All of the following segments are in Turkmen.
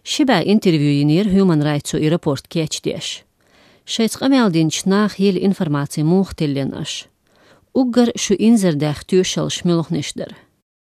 Şibə interview yinir Human Rights report keçdiş. Şeyç qameldinç nach yel informatsiya muhtillinaş. Uggar şu inzerdəx tüşel şmülüxnişdir.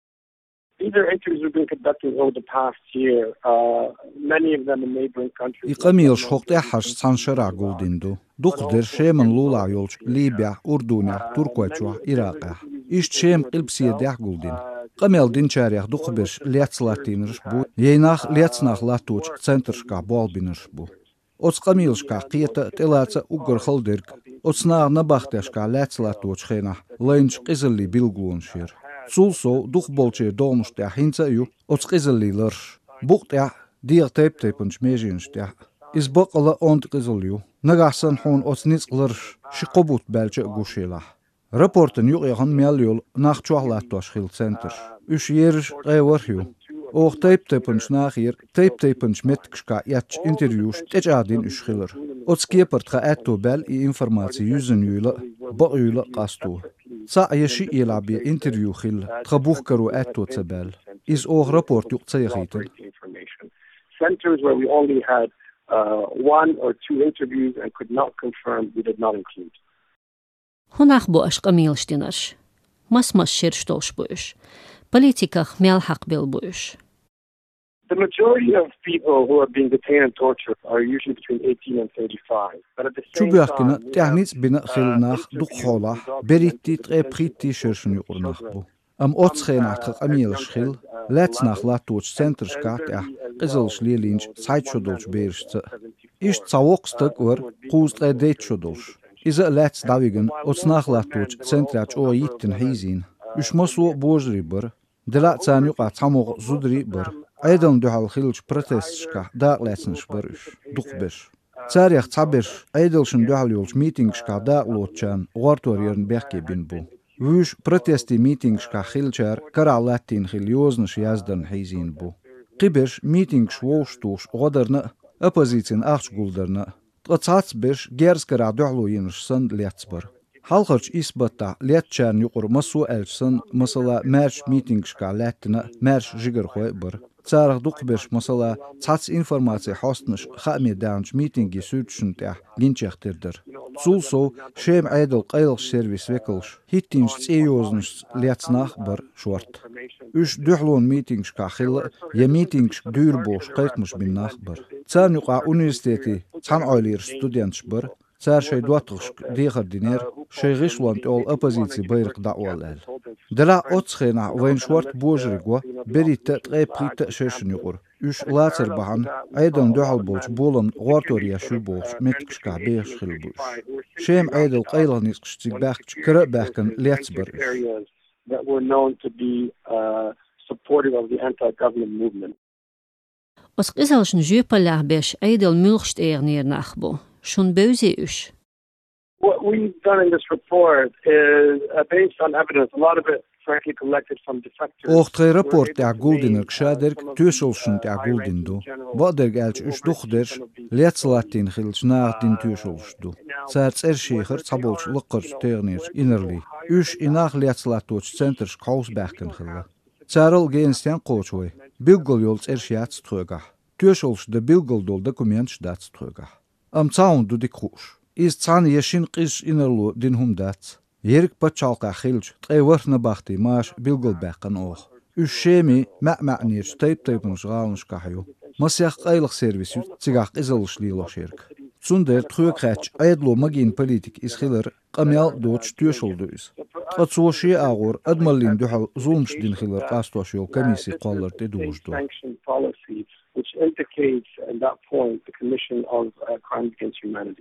These are interviews we've been conducting over the past year. Many of them in neighboring countries. İqamil şoqtə harş sanşara guldindu. Duqdir şemin lula yolç Libya, Urduna, Turkiyya, Iraqa. İşt şem qilbsiyedə guldin. Qamel dinçəriyaq duqbir liatslatınır bu. Yeynaq liatsnaq latuç centrşqa bolbinir bu. Ots qamilşqa qiyata telatsa uggar xaldirk. Otsnağına baxtəşqa liatslatuç xena. Lynch qizilli bilglunşir. Sulso duq bolçe dolmuşda hinca yu ots qizilliler. Buqtə diğ tep-tepinç mejinşdə. İzbaqala ont qizilyu. Nagasan hon ots nitsqlar şiqobut bəlçə quşela. Raportun yuqyağın məlyol naxçuaqlattoş xil center. Üç yer qayvaryu. Oq tep-tepinç naxir tep-tepinç metkşqa yaç intervyuş tecadin üç xilir. Ots kiepertqa ətto bəl i informasiya yüzün yuyla baqyuyla qastu. Sa yeşi ilabiya interview xil tqabuq karu ətto tsabel. Iz oq raport yuqca yaxitin. Centers where we only had one or two interviews and could not confirm, we did not include. Honaq bu aşqa milştinarş. Mas şirştoş bu iş. Politikaq melhaq bil bu iş. The majority of people who are being detained and tortured are usually between 18 and 35. But at the same Çubaqına time, təhnits bina xilnaq duqxola beritti tqepritti şirşun yuqurnaq bu. Am otsxenaq tqamilş xil letsnaq latuç centrşqa tə qızılş lilinç saytşodulç berişçə. İş çavoqstık var quzqə deytşodulş. İza lets davigan otsnaq latuç centraç o yittin hizin. Üç maslu bojri bir. Dilatsan yuqa tamoq zudri bir. Aydan duhal xilç protestşqa daqlatsınş bir üç. Duqbir. Tsariyaq tabir aydılşın duhal yolç meetingşqa daqlotçan ortoryerin berke bin bu. Vüş protesti meetingşqa xilçar karalatin xil yoznış yazdan hizin bu. Qibir meetingş voştuş odarna opposition axguldarna. Tqatsats bir gerskara duhlu yinşsan letsbir. Halqarç isbata letçan yuqur masu elçsan masala merch meetingşqa latna merch jigirxoy bir. Tsaraq duqbir masala tsats informasiya hostnış xamidanç meetingi sütşüntə ginçəxtirdir. Sulso şem aydıl qayılıq servis vekilş hittinç tseyoznuş letsnaq bir şort. Üç duhlun meetingşqa xil ya meetingş dürboş qayqmış binnaq bir. Tsan yuqa universiteti tsan aylir studentş bir. Tsar şey duatqış diğer diner şey gişlant ol opozisiya bayrıq da'walal. Dela otsxena vayn şort bojrigwa beritte tqeprite şeşin yuqur. Üç latsır bahan aydan duhal bolç bolam ortoriya şu bolç metkşqa beş xil buş. Şem aydıl qayılğınız qışçıq baxç kira baxkan letsbir. that were known to be supportive of the anti-government movement. Os qizalşın jüpallah beş aydıl mülxşt eğnirnaq bu. Şun bözi üş. What we've done in this report is based on evidence. A lot of it, frankly, collected from defectors. Oqtay raport tə guldinir qşadirk tüşolşun tə guldindu. Vader gəlç üç duqdir letslatin xilçnaq din tüşolşdu. Sərts erşehir çabolç lıqırç teğnir inerli. Üç inaq letslatoç centers qausbaqkin xilla. Çarıl genstən qoçoy. Bilgol yolç erşiyat ströga. Tüşolşda bilgol dol dokument şdat ströga. Am tsaun du dikhuş. Iz tsan yeşin qish inerlu din humdat. Yerik paçalqa xilç tqewarna baxti maş bilgol baqan oq. Üşemi ma'nir tayp-taypınış qalmış qaxyu. Masyaq qaylıq servisi tigaq izalışlı şirk. Sunder txuqaç aydlo magin politik isxilir qamyal doç tüşoldu iz. Qatsoşi ağor admallin duhal zulmş din xilir qastoşyol komisi qallar dedujdu. Which indicates at that point the commission of crimes against humanity.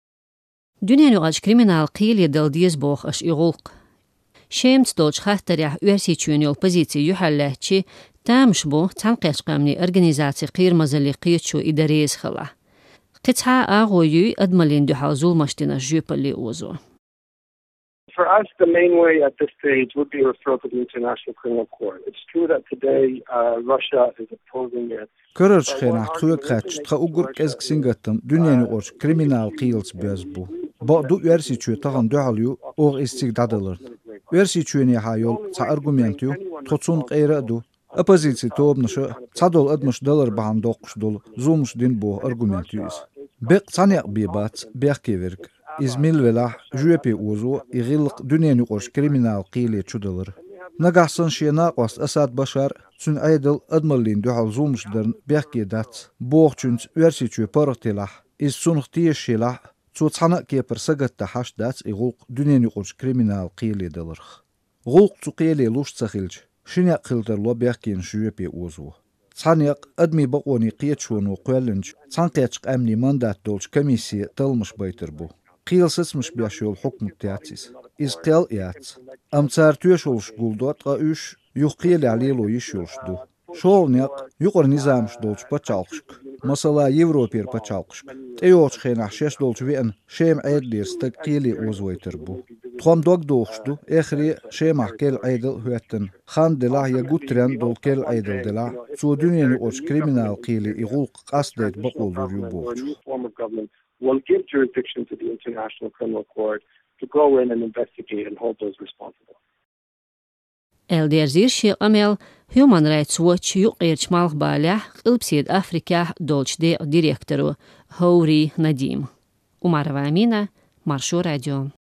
Dünyanı ağaç kriminal qiyli daldiz boğ aş iğulq. Şemts doç xahtariyah üersiçün yol pozisiya yuhallahçi tamş bu tanqaşqamni organizasiya qirmazali qiyçu idarez xala. Qitha ağoyu admalin duhal zulmaştina jüpali ozo. For us, the main way at this stage would be a referral to the International Criminal Court. It's true that today Russia is opposing it. Qırırç xena txuqaç txa ugur kezksingatım dünyanı orç kriminal qiyılç bezbu. Ba du üersiçü tağan duhalyu oğ istig dadılır. Üersiçüni hayol ta argumentyu totsun qeyradu Оппозиция тобнышы цадол адмыш доллар бахан доқш дол зумш дин бо аргументюис. Бек цаняк бибац беккеверк. Измил вела жуепи узу игилк дүниени кош криминал қиле чудалар. Нагасан шена қост Асад Башар цун айдал адмаллин духал зумш дерн бекке дац. Боғчунц версичу парахтилах. Из сунх тиешилах цу цана кепер сагатта хаш дац игулк дүниени кош криминал қиле даларх. Гулк цу қиле луш цахилч. شنيق خلتر لو بيحكين شويبي اوزو صانيق ادمي بقوني قيتشون وقوالنج صانقيتش امني ماندات دولش كميسي تلمش بيتربو قيل سسمش بيشول الحكم تاعتيس از قيل اياتس امتار تويشولش قولدوت قاوش يقيل عليلو يشولش دو شولنيق يقر نظامش دولش بچالقشك مثلا يوروبير بچالقشك تيوش خينح شش دولش وين شيم عيد ليرستك قيلي اوزوي تربو تخم دوغ دوغشتو اخري شيمح كيل عيدل هوتن خان دلا يغوترن دول كيل عيدل دلا سو دنياني اوش كريمنال قيلي يغوق قصدت بقولور يبوغ will give jurisdiction to the International Criminal Court to go in and investigate and hold those responsible. Elder zirshi amel Human Rights Watch yuqirch malq balah qilbsid Afrika dolch de direktoru Houri Nadim. Umarova Amina, Marsho Radio.